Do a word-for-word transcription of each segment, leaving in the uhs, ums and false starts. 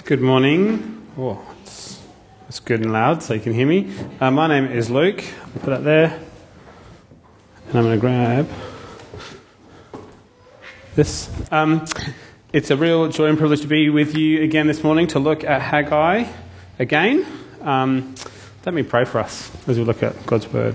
Good morning. Oh, it's, it's good and loud so you can hear me. Uh, my name is Luke. I'll put that there. And I'm going to grab this. Um, it's a real joy and privilege to be with you again this morning to look at Haggai again. Um, let me pray for us as we look at God's Word.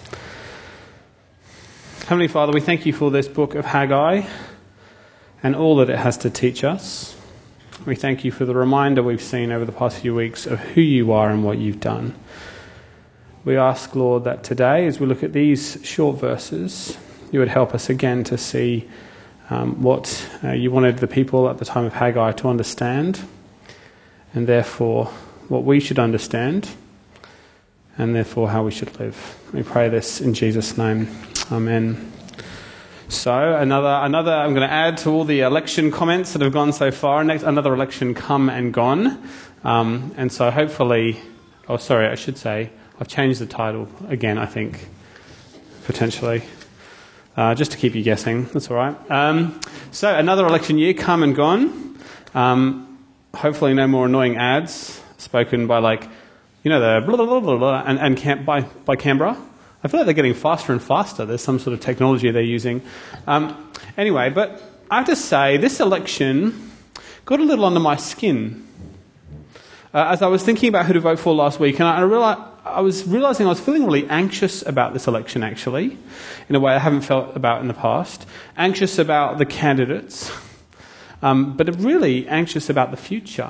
Heavenly Father, we thank you for this book of Haggai and all that it has to teach us. We thank you for the reminder we've seen over the past few weeks of who you are and what you've done. We ask, Lord, that today, as we look at these short verses, you would help us again to see um, what uh, you wanted the people at the time of Haggai to understand, and therefore what we should understand, and therefore how we should live. We pray this in Jesus' name. Amen. So another, another. I'm going to add to all the election comments that have gone so far. Next, another election come and gone, um, and so hopefully. Oh, sorry, I should say I've changed the title again. I think potentially, uh, just to keep you guessing. That's all right. Um, so another election year come and gone. Um, hopefully, no more annoying ads spoken by like, you know, the blah blah blah blah, blah and and Cam- by by Canberra. I feel like they're getting faster and faster. There's some sort of technology they're using. Um, anyway, but I have to say, this election got a little under my skin. Uh, as I was thinking about who to vote for last week, and I, I, realized, I was realising I was feeling really anxious about this election, actually, in a way I haven't felt about in the past. Anxious about the candidates, um, but really anxious about the future.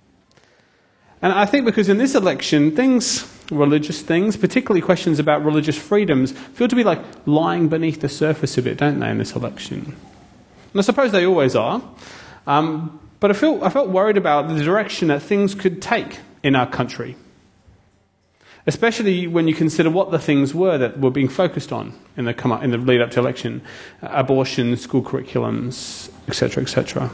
And I think because in this election, things... religious things, particularly questions about religious freedoms, feel to be like lying beneath the surface a bit, don't they, in this election? And I suppose they always are. Um, but I felt, I felt worried about the direction that things could take in our country, especially when you consider what the things were that were being focused on in the come up, in the lead up to election: uh, abortion, school curriculums, et cetera, et cetera.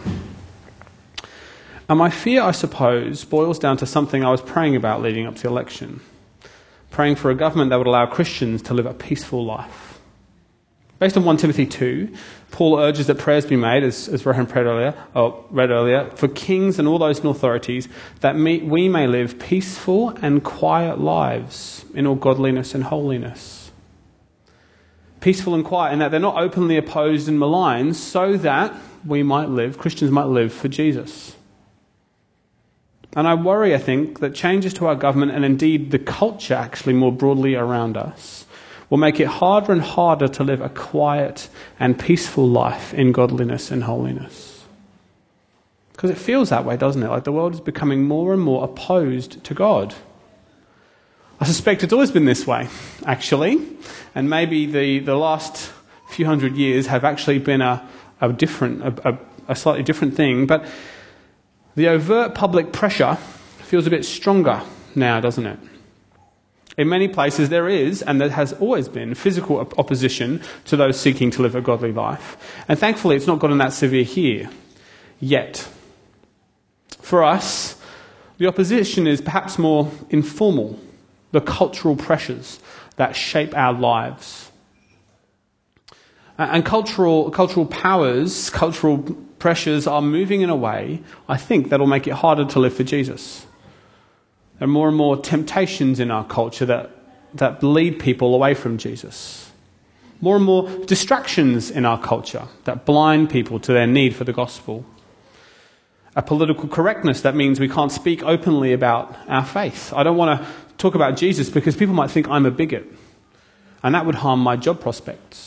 And my fear, I suppose, boils down to something I was praying about leading up to the election. Praying for a government that would allow Christians to live a peaceful life. Based on First Timothy two, Paul urges that prayers be made, as, as Rohan read earlier, or read earlier, for kings and all those in authorities, that we may live peaceful and quiet lives in all godliness and holiness. Peaceful and quiet, in that they're not openly opposed and maligned, so that we might live, Christians might live for Jesus. And I worry, I think, that changes to our government and indeed the culture actually more broadly around us will make it harder and harder to live a quiet and peaceful life in godliness and holiness. Because it feels that way, doesn't it? Like the world is becoming more and more opposed to God. I suspect it's always been this way, actually. And maybe the, the last few hundred years have actually been a, a different, a, a, a slightly different thing. But the overt public pressure feels a bit stronger now, doesn't it? In many places there is, and there has always been, physical op- opposition to those seeking to live a godly life. And thankfully it's not gotten that severe here, yet. For us, the opposition is perhaps more informal, the cultural pressures that shape our lives. And cultural cultural powers, cultural pressures are moving in a way, I think, that will make it harder to live for Jesus. There are more and more temptations in our culture that, that lead people away from Jesus. More and more distractions in our culture that blind people to their need for the gospel. A political correctness that means we can't speak openly about our faith. I don't want to talk about Jesus because people might think I'm a bigot, and that would harm my job prospects.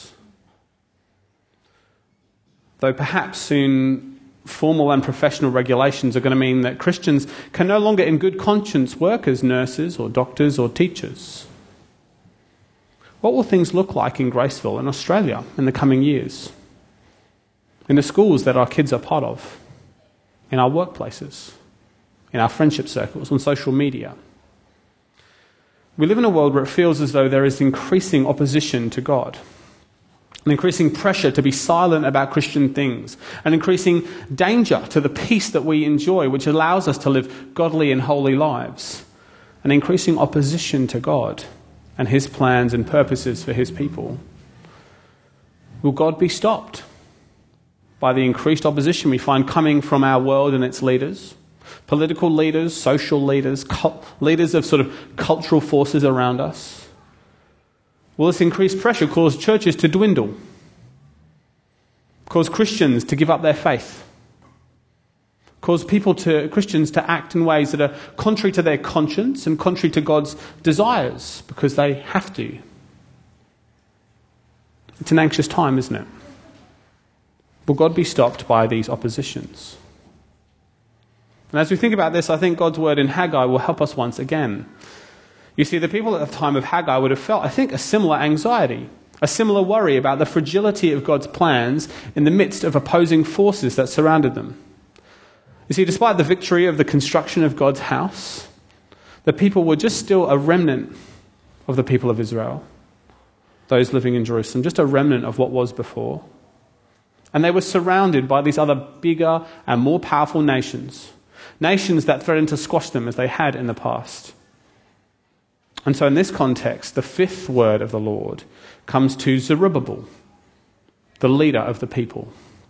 Though perhaps soon formal and professional regulations are going to mean that Christians can no longer in good conscience work as nurses or doctors or teachers. What will things look like in Graceville in Australia in the coming years? In the schools that our kids are part of? In our workplaces? In our friendship circles? On social media? We live in a world where it feels as though there is increasing opposition to God. An increasing pressure to be silent about Christian things, an increasing danger to the peace that we enjoy, which allows us to live godly and holy lives, an increasing opposition to God and his plans and purposes for his people. Will God be stopped by the increased opposition we find coming from our world and its leaders? Political leaders, social leaders, cult, leaders of sort of cultural forces around us. Will this increased pressure cause churches to dwindle? Cause Christians to give up their faith? Cause people to, Christians to act in ways that are contrary to their conscience and contrary to God's desires because they have to? It's an anxious time, isn't it? Will God be stopped by these oppositions? And as we think about this, I think God's word in Haggai will help us once again. You see, the people at the time of Haggai would have felt, I think, a similar anxiety, a similar worry about the fragility of God's plans in the midst of opposing forces that surrounded them. You see, despite the victory of the construction of God's house, the people were just still a remnant of the people of Israel, those living in Jerusalem, just a remnant of what was before. And they were surrounded by these other bigger and more powerful nations, nations that threatened to squash them as they had in the past. And so in this context, the fifth word of the Lord comes to Zerubbabel, the leader of the people.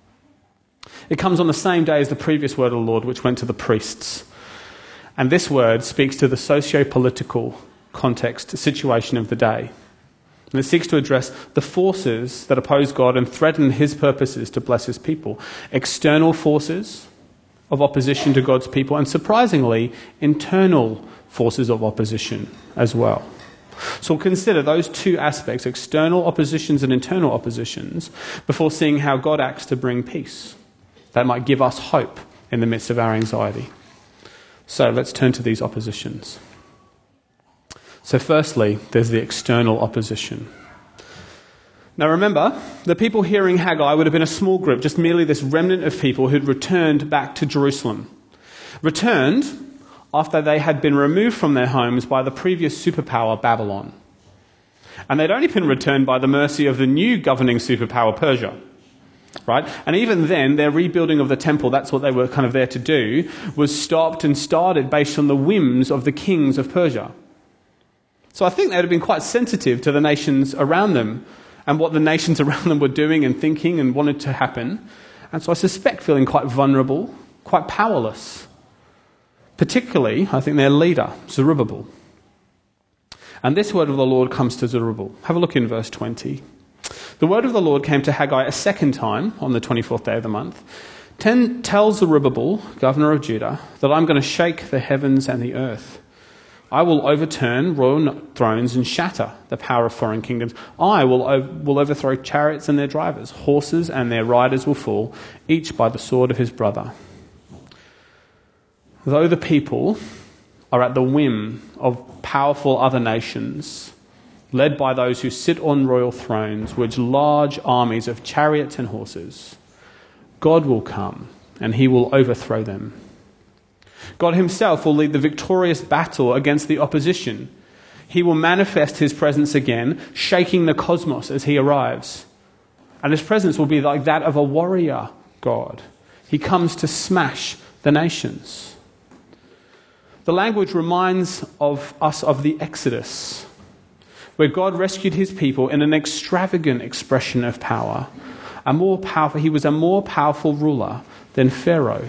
It comes on the same day as the previous word of the Lord, which went to the priests. And this word speaks to the socio-political context, situation of the day. And it seeks to address the forces that oppose God and threaten his purposes to bless his people. External forces of opposition to God's people, and surprisingly, internal forces of opposition as well. So we'll consider those two aspects, external oppositions and internal oppositions, before seeing how God acts to bring peace. That might give us hope in the midst of our anxiety. So let's turn to these oppositions. So firstly, there's the external opposition. Now remember, the people hearing Haggai would have been a small group, just merely this remnant of people who'd returned back to Jerusalem. Returned after they had been removed from their homes by the previous superpower, Babylon. And they'd only been returned by the mercy of the new governing superpower, Persia. Right? And even then, their rebuilding of the temple, that's what they were kind of there to do, was stopped and started based on the whims of the kings of Persia. So I think they would have been quite sensitive to the nations around them and what the nations around them were doing and thinking and wanted to happen. And so I suspect feeling quite vulnerable, quite powerless. Particularly, I think their leader, Zerubbabel. And this word of the Lord comes to Zerubbabel. Have a look in verse twenty. The word of the Lord came to Haggai a second time on the twenty-fourth day of the month. Ten, Tell Zerubbabel, governor of Judah, that I'm going to shake the heavens and the earth. I will overturn royal thrones and shatter the power of foreign kingdoms. I will, will overthrow chariots and their drivers. Horses and their riders will fall, each by the sword of his brother. Though the people are at the whim of powerful other nations, led by those who sit on royal thrones with large armies of chariots and horses, God will come and he will overthrow them. God himself will lead the victorious battle against the opposition. He will manifest his presence again, shaking the cosmos as he arrives. And his presence will be like that of a warrior God. He comes to smash the nations. The language reminds of us of the Exodus, where God rescued his people in an extravagant expression of power. A more powerful, he was a more powerful ruler than Pharaoh.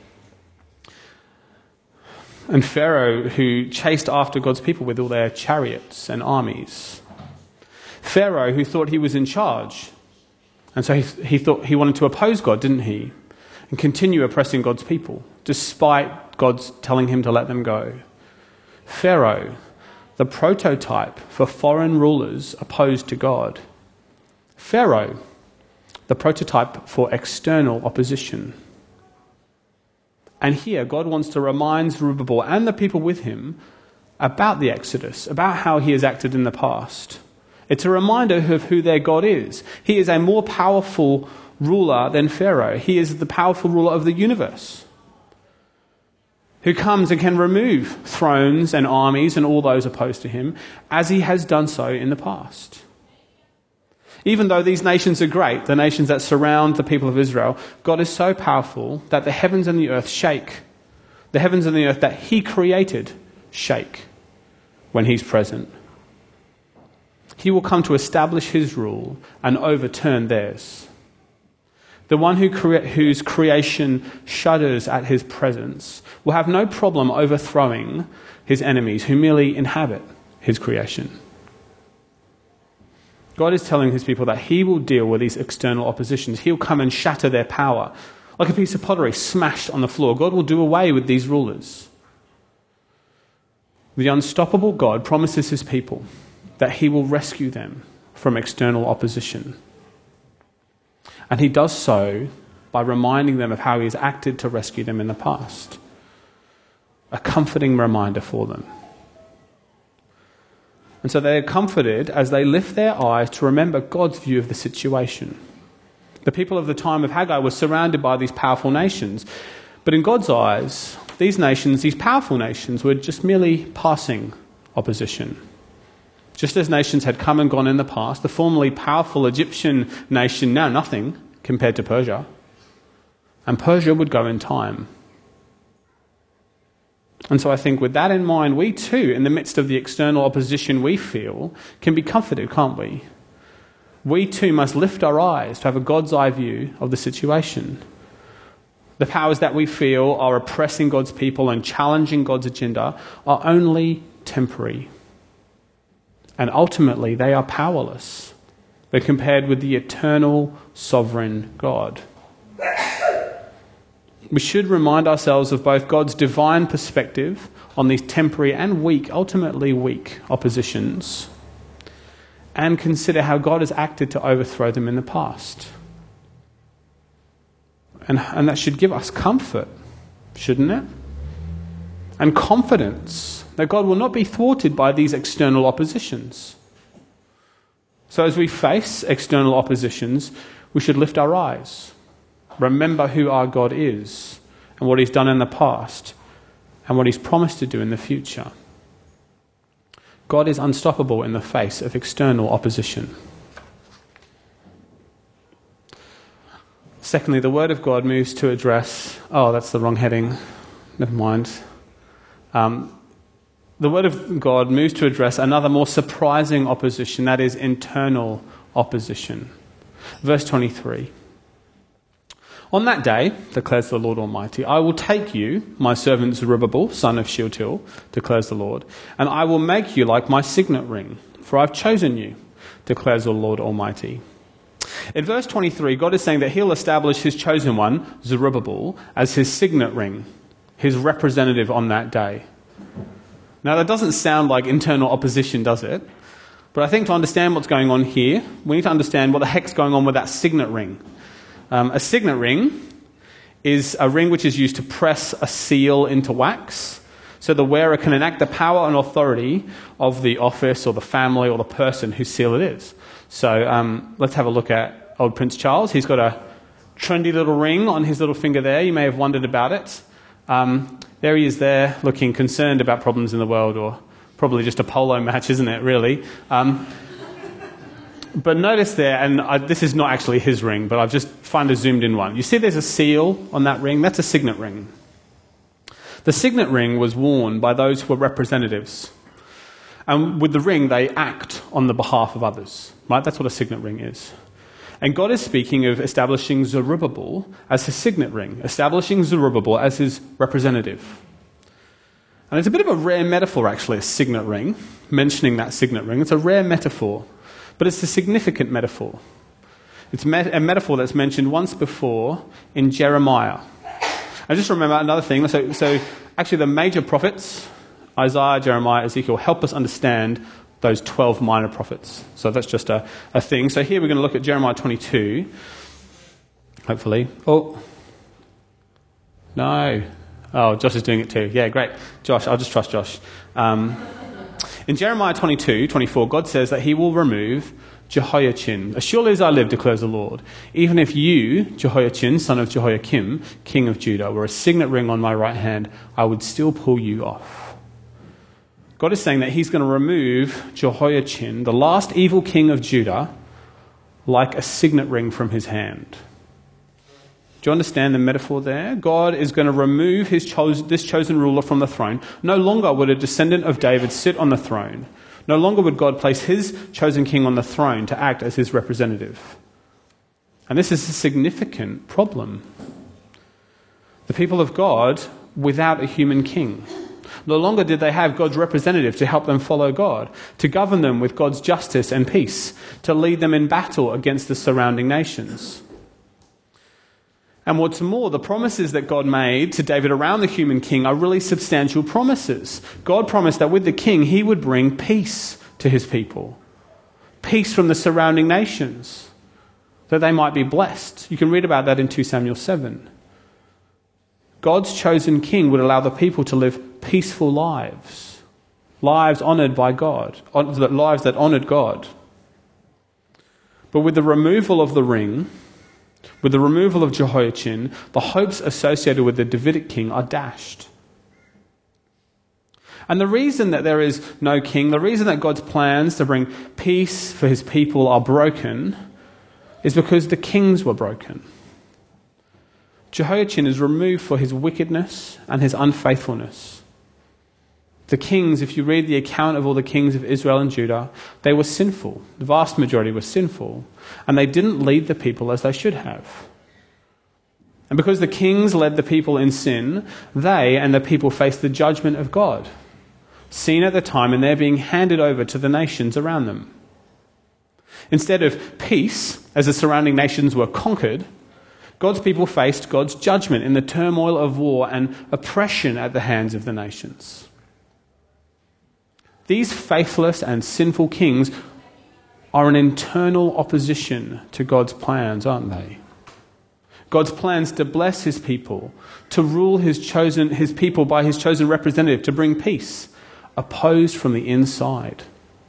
And Pharaoh, who chased after God's people with all their chariots and armies. Pharaoh, who thought he was in charge. And so he, he thought he wanted to oppose God, didn't he? And continue oppressing God's people, despite God's telling him to let them go. Pharaoh, the prototype for foreign rulers opposed to God. Pharaoh, the prototype for external opposition. And here, God wants to remind Zerubbabel and the people with him about the Exodus, about how he has acted in the past. It's a reminder of who their God is. He is a more powerful ruler than Pharaoh. He is the powerful ruler of the universe, who comes and can remove thrones and armies and all those opposed to him, as he has done so in the past. Even though these nations are great, the nations that surround the people of Israel, God is so powerful that the heavens and the earth shake. The heavens and the earth that he created shake when he's present. He will come to establish his rule and overturn theirs. the one who crea- whose creation shudders at his presence, will have no problem overthrowing his enemies who merely inhabit his creation. God is telling his people that he will deal with these external oppositions. He'll come and shatter their power. Like a piece of pottery smashed on the floor, God will do away with these rulers. The unstoppable God promises his people that he will rescue them from external opposition. And he does so by reminding them of how he has acted to rescue them in the past. A comforting reminder for them. And so they are comforted as they lift their eyes to remember God's view of the situation. The people of the time of Haggai were surrounded by these powerful nations. But in God's eyes, these nations, these powerful nations, were just merely passing opposition. Just as nations had come and gone in the past, the formerly powerful Egyptian nation, now nothing compared to Persia. And Persia would go in time. And so I think with that in mind, we too, in the midst of the external opposition we feel, can be comforted, can't we? We too must lift our eyes to have a God's eye view of the situation. The powers that we feel are oppressing God's people and challenging God's agenda are only temporary. And ultimately, they are powerless when compared with the eternal, sovereign God. We should remind ourselves of both God's divine perspective on these temporary and weak, ultimately weak oppositions, and consider how God has acted to overthrow them in the past. And, and that should give us comfort, shouldn't it? And confidence that God will not be thwarted by these external oppositions. So as we face external oppositions, we should lift our eyes. Remember who our God is and what he's done in the past and what he's promised to do in the future. God is unstoppable in the face of external opposition. Secondly, the Word of God moves to address... Oh, that's the wrong heading. Never mind. Um, the Word of God moves to address another more surprising opposition, that is internal opposition. Verse twenty-three. On that day, declares the Lord Almighty, I will take you, my servant Zerubbabel, son of Shealtiel, declares the Lord, and I will make you like my signet ring, for I've chosen you, declares the Lord Almighty. In verse twenty-three, God is saying that he'll establish his chosen one, Zerubbabel, as his signet ring, his representative on that day. Now that doesn't sound like internal opposition, does it? But I think to understand what's going on here, we need to understand what the heck's going on with that signet ring. Um, a signet ring is a ring which is used to press a seal into wax, so the wearer can enact the power and authority of the office or the family or the person whose seal it is. So um, let's have a look at old Prince Charles. He's got a trendy little ring on his little finger there. You may have wondered about it. Um, there he is there, looking concerned about problems in the world, or probably just a polo match, isn't it, really? Um, but notice there, and I, this is not actually his ring, but I've just found a zoomed in one. You see there's a seal on that ring? That's a signet ring. The signet ring was worn by those who were representatives. And with the ring, they act on the behalf of others. Right? That's what a signet ring is. And God is speaking of establishing Zerubbabel as his signet ring, establishing Zerubbabel as his representative. And it's a bit of a rare metaphor, actually, a signet ring, mentioning that signet ring. It's a rare metaphor, but it's a significant metaphor. It's a metaphor that's mentioned once before in Jeremiah. And just remember another thing. So, so actually the major prophets, Isaiah, Jeremiah, Ezekiel, help us understand those twelve minor prophets. So that's just a, a thing. So here we're going to look at Jeremiah twenty-two. Hopefully. Oh. No. Oh, Josh is doing it too. Yeah, great. Josh, I'll just trust Josh. Um, in Jeremiah twenty-two, twenty-four, God says that he will remove Jehoiachin. As surely as I live, declares the Lord, even if you, Jehoiachin, son of Jehoiakim, king of Judah, were a signet ring on my right hand, I would still pull you off. God is saying that he's going to remove Jehoiachin, the last evil king of Judah, like a signet ring from his hand. Do you understand the metaphor there? God is going to remove his cho- this chosen ruler from the throne. No longer would a descendant of David sit on the throne. No longer would God place his chosen king on the throne to act as his representative. And this is a significant problem. The people of God without a human king. No longer did they have God's representative to help them follow God, to govern them with God's justice and peace, to lead them in battle against the surrounding nations. And what's more, the promises that God made to David around the human king are really substantial promises. God promised that with the king, he would bring peace to his people. Peace from the surrounding nations, that they might be blessed. You can read about that in Second Samuel seven. God's chosen king would allow the people to live peaceful lives, lives honoured by God, lives that honoured God. But with the removal of the ring, with the removal of Jehoiachin, the hopes associated with the Davidic king are dashed. And the reason that there is no king, the reason that God's plans to bring peace for his people are broken, is because the kings were broken. Jehoiachin is removed for his wickedness and his unfaithfulness. The kings, if you read the account of all the kings of Israel and Judah, they were sinful. The vast majority were sinful. And they didn't lead the people as they should have. And because the kings led the people in sin, they and the people faced the judgment of God, seen at the time, and they're being handed over to the nations around them. Instead of peace, as the surrounding nations were conquered, God's people faced God's judgment in the turmoil of war and oppression at the hands of the nations. These faithless and sinful kings are an internal opposition to God's plans, aren't they? God's plans to bless his people, to rule his chosen his people by his chosen representative, to bring peace, opposed from the inside.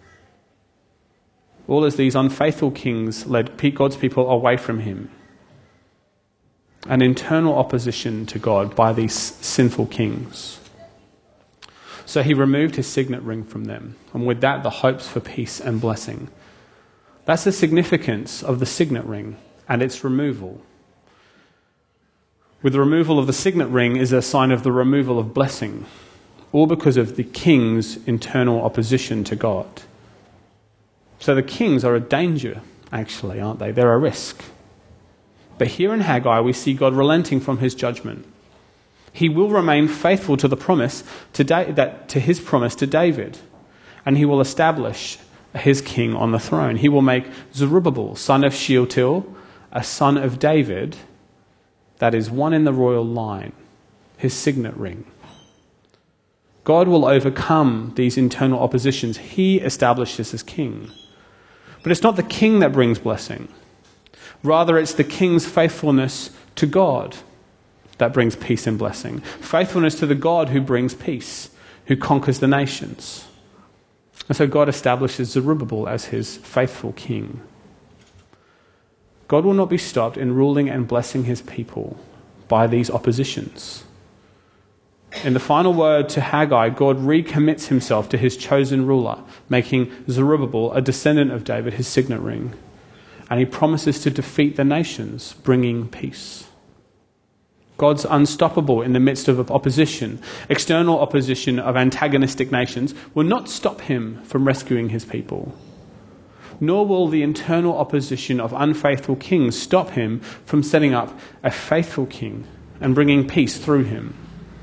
All as these unfaithful kings led God's people away from him. An internal opposition to God by these sinful kings. So he removed his signet ring from them, and with that the hopes for peace and blessing. That's the significance of the signet ring and its removal. With the removal of the signet ring is a sign of the removal of blessing, all because of the king's internal opposition to God. So the kings are a danger, actually, aren't they? They're a risk. But here in Haggai, we see God relenting from his judgment. He will remain faithful to the promise to da- that to his promise to David, and he will establish his king on the throne. He will make Zerubbabel, son of Shealtiel, a son of David, that is one in the royal line, his signet ring. God will overcome these internal oppositions. He establishes as king. But it's not the king that brings blessing. Rather, it's the king's faithfulness to God that brings peace and blessing. Faithfulness to the God who brings peace, who conquers the nations. And so God establishes Zerubbabel as his faithful king. God will not be stopped in ruling and blessing his people by these oppositions. In the final word to Haggai, God recommits himself to his chosen ruler, making Zerubbabel, a descendant of David, his signet ring. And he promises to defeat the nations, bringing peace. God's unstoppable in the midst of opposition. External opposition of antagonistic nations will not stop him from rescuing his people. Nor will the internal opposition of unfaithful kings stop him from setting up a faithful king and bringing peace through him.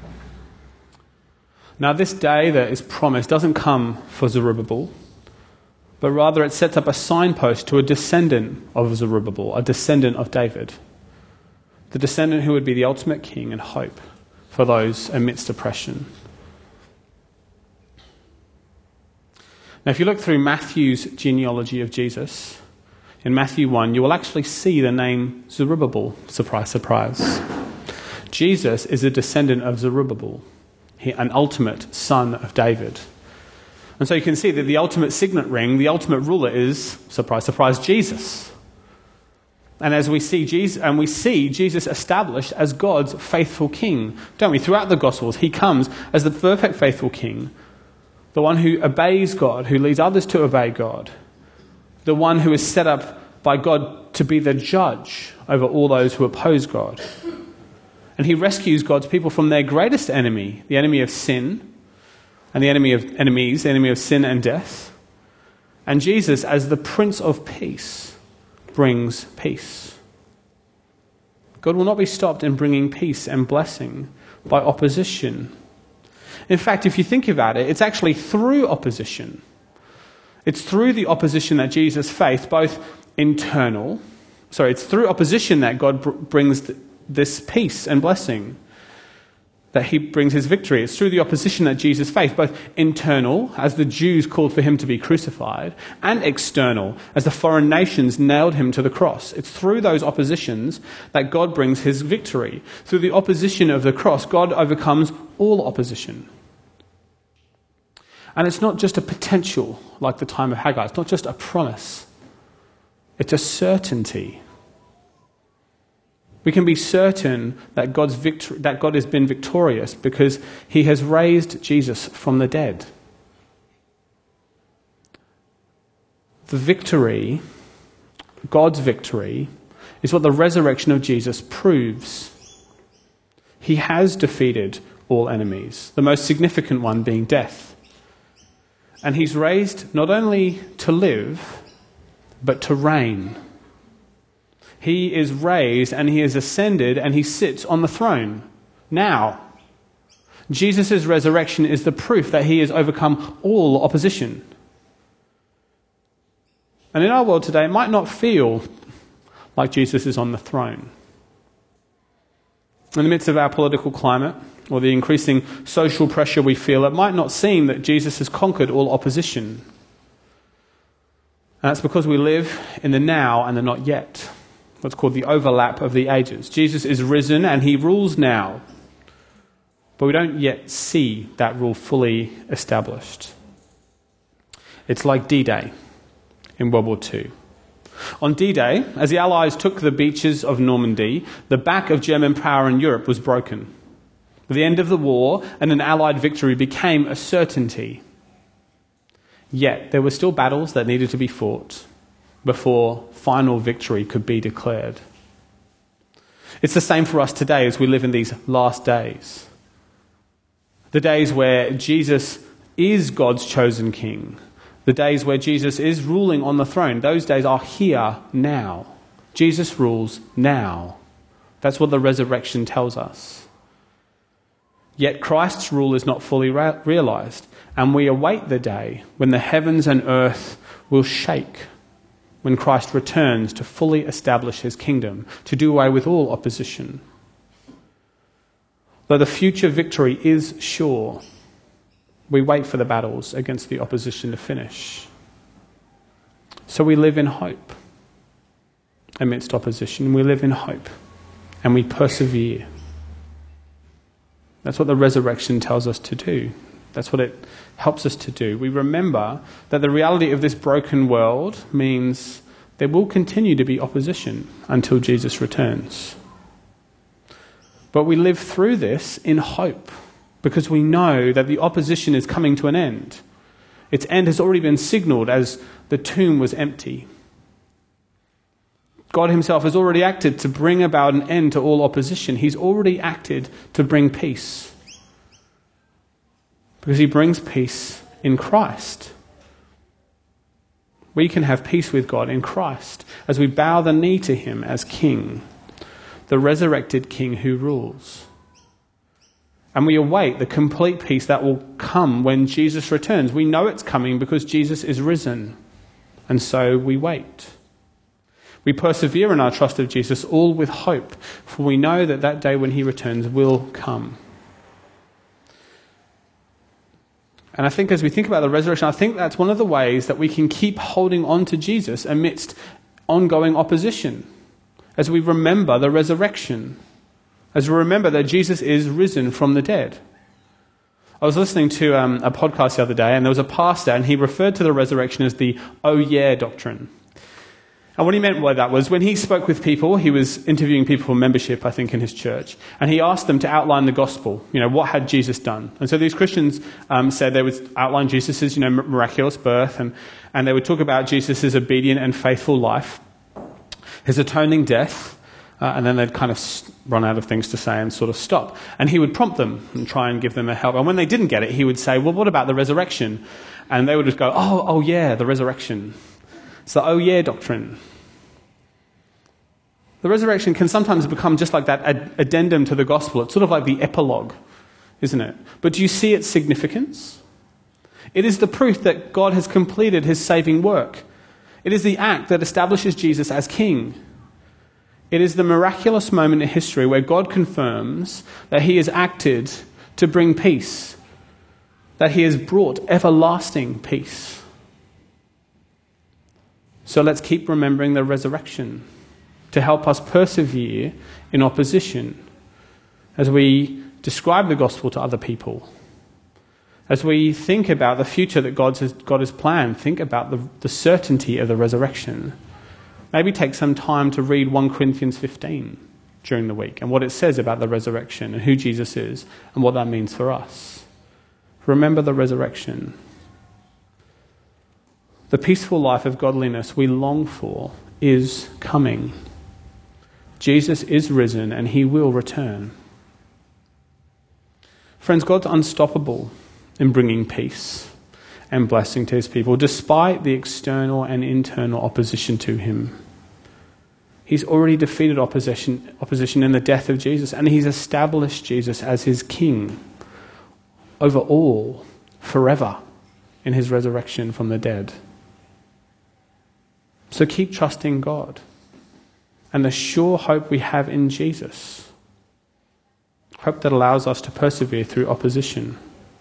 Now, this day that is promised doesn't come for Zerubbabel, but rather it sets up a signpost to a descendant of Zerubbabel, a descendant of David. The descendant who would be the ultimate king and hope for those amidst oppression. Now, if you look through Matthew's genealogy of Jesus, in Matthew one, you will actually see the name Zerubbabel. Surprise, surprise. Jesus is a descendant of Zerubbabel, an ultimate son of David. And so you can see that the ultimate signet ring, the ultimate ruler is, surprise, surprise, Jesus. And as we see Jesus, and we see Jesus established as God's faithful king, don't we? Throughout the Gospels, he comes as the perfect faithful king, the one who obeys God, who leads others to obey God, the one who is set up by God to be the judge over all those who oppose God. And he rescues God's people from their greatest enemy, the enemy of sin, and the enemy of enemies, the enemy of sin and death. And Jesus, as the Prince of Peace, brings peace. God will not be stopped in bringing peace and blessing by opposition. In fact, if you think about it, it's actually through opposition. It's through the opposition that Jesus faced, both internal, sorry, it's through opposition that God br- brings th- this peace and blessing, that he brings his victory. It's through the opposition that Jesus faced, both internal, as the Jews called for him to be crucified, and external, as the foreign nations nailed him to the cross. It's through those oppositions that God brings his victory. Through the opposition of the cross, God overcomes all opposition. And it's not just a potential, like the time of Haggai. It's not just a promise. It's a certainty. We can be certain that God's victory, that God has been victorious because he has raised Jesus from the dead. The victory, God's victory, is what the resurrection of Jesus proves. He has defeated all enemies, the most significant one being death. And he's raised not only to live, but to reign. He is raised and he is ascended and he sits on the throne now. Jesus' resurrection is the proof that he has overcome all opposition. And in our world today, it might not feel like Jesus is on the throne. In the midst of our political climate, or the increasing social pressure we feel, it might not seem that Jesus has conquered all opposition. And that's because we live in the now and the not yet. What's called the overlap of the ages. Jesus is risen and he rules now. But we don't yet see that rule fully established. It's like D-Day in World War Two. On D-Day, as the Allies took the beaches of Normandy, the back of German power in Europe was broken. The end of the war and an Allied victory became a certainty. Yet there were still battles that needed to be fought before final victory could be declared. It's the same for us today as we live in these last days. The days where Jesus is God's chosen king. The days where Jesus is ruling on the throne. Those days are here now. Jesus rules now. That's what the resurrection tells us. Yet Christ's rule is not fully ra- realized, and we await the day when the heavens and earth will shake, when Christ returns to fully establish his kingdom, to do away with all opposition. Though the future victory is sure, we wait for the battles against the opposition to finish. So we live in hope amidst opposition. We live in hope and we persevere. That's what the resurrection tells us to do. That's what it helps us to do. We remember that the reality of this broken world means there will continue to be opposition until Jesus returns. But we live through this in hope because we know that the opposition is coming to an end. Its end has already been signaled as the tomb was empty. God himself has already acted to bring about an end to all opposition. He's already acted to bring peace. Because he brings peace in Christ. We can have peace with God in Christ as we bow the knee to him as King, the resurrected King who rules. And we await the complete peace that will come when Jesus returns. We know it's coming because Jesus is risen. And so we wait. We persevere in our trust of Jesus, all with hope, for we know that that day when he returns will come. And I think as we think about the resurrection, I think that's one of the ways that we can keep holding on to Jesus amidst ongoing opposition, as we remember the resurrection, as we remember that Jesus is risen from the dead. I was listening to um, a podcast the other day, and there was a pastor, and he referred to the resurrection as the oh yeah doctrine. And what he meant by that was when he spoke with people, he was interviewing people for membership, I think, in his church, and he asked them to outline the gospel. You know, what had Jesus done? And so these Christians um, said they would outline Jesus' you know, miraculous birth, and, and they would talk about Jesus' obedient and faithful life, his atoning death, uh, and then they'd kind of run out of things to say and sort of stop. And he would prompt them and try and give them a help. And when they didn't get it, he would say, well, what about the resurrection? And they would just go, oh, oh yeah, the resurrection. It's the oh yeah doctrine. The resurrection can sometimes become just like that ad- addendum to the gospel. It's sort of like the epilogue, isn't it? But do you see its significance? It is the proof that God has completed his saving work. It is the act that establishes Jesus as king. It is the miraculous moment in history where God confirms that he has acted to bring peace, that he has brought everlasting peace. So let's keep remembering the resurrection to help us persevere in opposition as we describe the gospel to other people. As we think about the future that God has, God has planned, think about the, the certainty of the resurrection. Maybe take some time to read First Corinthians fifteen during the week and what it says about the resurrection and who Jesus is and what that means for us. Remember the resurrection. The peaceful life of godliness we long for is coming. Jesus is risen and he will return. Friends, God's unstoppable in bringing peace and blessing to his people, despite the external and internal opposition to him. He's already defeated opposition, opposition in the death of Jesus, and he's established Jesus as his king over all, forever, in his resurrection from the dead. So keep trusting God and the sure hope we have in Jesus. Hope that allows us to persevere through opposition.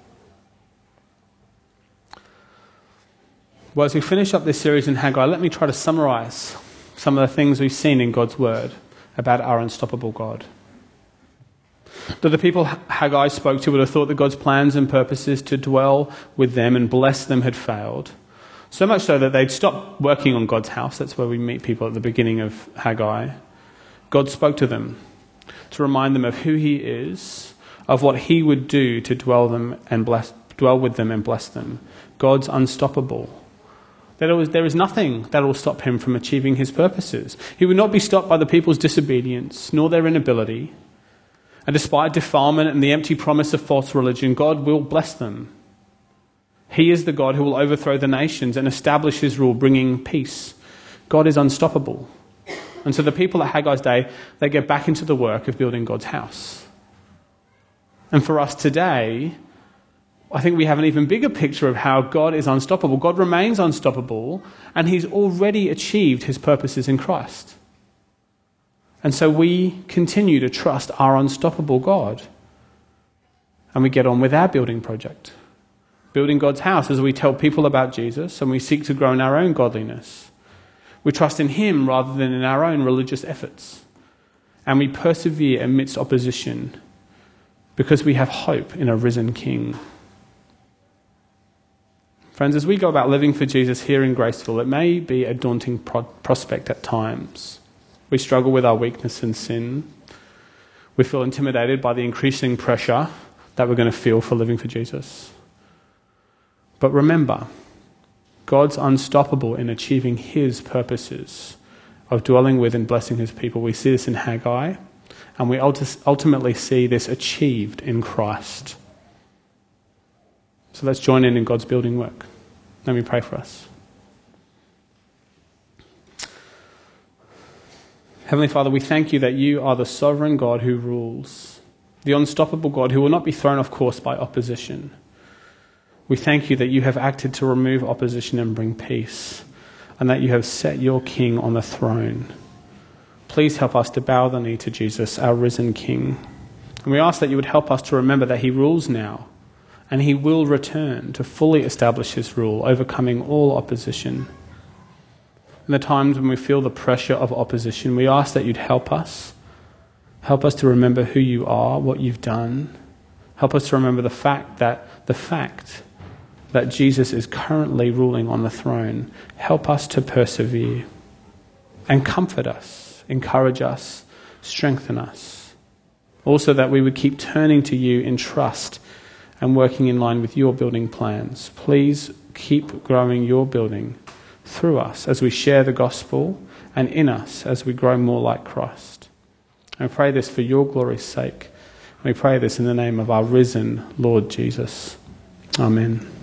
Well, as we finish up this series in Haggai, let me try to summarize some of the things we've seen in God's word about our unstoppable God. That the people Haggai spoke to would have thought that God's plans and purposes to dwell with them and bless them had failed. So much so that they'd stopped working on God's house. That's where we meet people at the beginning of Haggai. God spoke to them to remind them of who he is, of what he would do to dwell them and bless, dwell with them and bless them. God's unstoppable. That it was, there is nothing that will stop him from achieving his purposes. He would not be stopped by the people's disobedience, nor their inability. And despite defilement and the empty promise of false religion, God will bless them. He is the God who will overthrow the nations and establish his rule, bringing peace. God is unstoppable. And so the people at Haggai's day, they get back into the work of building God's house. And for us today, I think we have an even bigger picture of how God is unstoppable. God remains unstoppable, and he's already achieved his purposes in Christ. And so we continue to trust our unstoppable God. And we get on with our building project. Building God's house as we tell people about Jesus and we seek to grow in our own godliness. We trust in him rather than in our own religious efforts. And we persevere amidst opposition because we have hope in a risen King. Friends, as we go about living for Jesus here in Graceville, it may be a daunting pro- prospect at times. We struggle with our weakness and sin. We feel intimidated by the increasing pressure that we're going to feel for living for Jesus. But remember, God's unstoppable in achieving his purposes of dwelling with and blessing his people. We see this in Haggai, and we ultimately see this achieved in Christ. So let's join in in God's building work. Let me pray for us. Heavenly Father, we thank you that you are the sovereign God who rules, the unstoppable God who will not be thrown off course by opposition. We thank you that you have acted to remove opposition and bring peace, and that you have set your King on the throne. Please help us to bow the knee to Jesus, our risen King. And we ask that you would help us to remember that he rules now, and he will return to fully establish his rule, overcoming all opposition. In the times when we feel the pressure of opposition, we ask that you'd help us. Help us to remember who you are, what you've done. Help us to remember the fact that the fact that Jesus is currently ruling on the throne. Help us to persevere and comfort us, encourage us, strengthen us. Also that we would keep turning to you in trust and working in line with your building plans. Please keep growing your building through us as we share the gospel and in us as we grow more like Christ. I pray this for your glory's sake. We pray this in the name of our risen Lord Jesus. Amen.